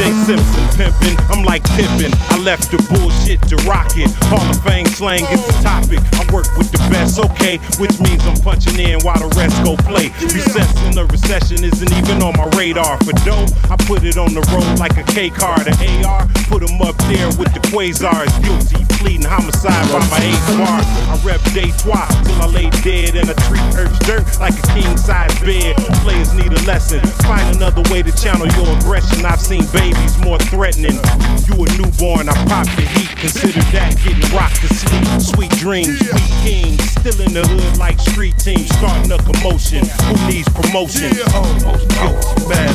O.J. Simpson pimpin', I'm like Pippin. I left the bullshit to rock it. Hall of Fame slang is the topic. I work with the best, okay, which means I'm punching in while the rest go play. Recess in the recession isn't even on my radar. For dough, I put it on the road like a K card. The AR, put him up there with the Quasars. Guilty, pleading homicide by my 8 bar. I rep day twice till I lay dead in a tree earth dirt like a king-size bed. Players need a lesson. Find another way to channel your aggression. I've seen babies more threatening. You a newborn, I pop the heat. Consider that getting rocked to sleep. Sweet dreams, sweet kings. Still in the hood like street teams. Starting a commotion. Who needs promotion? Oh, most guilty, bad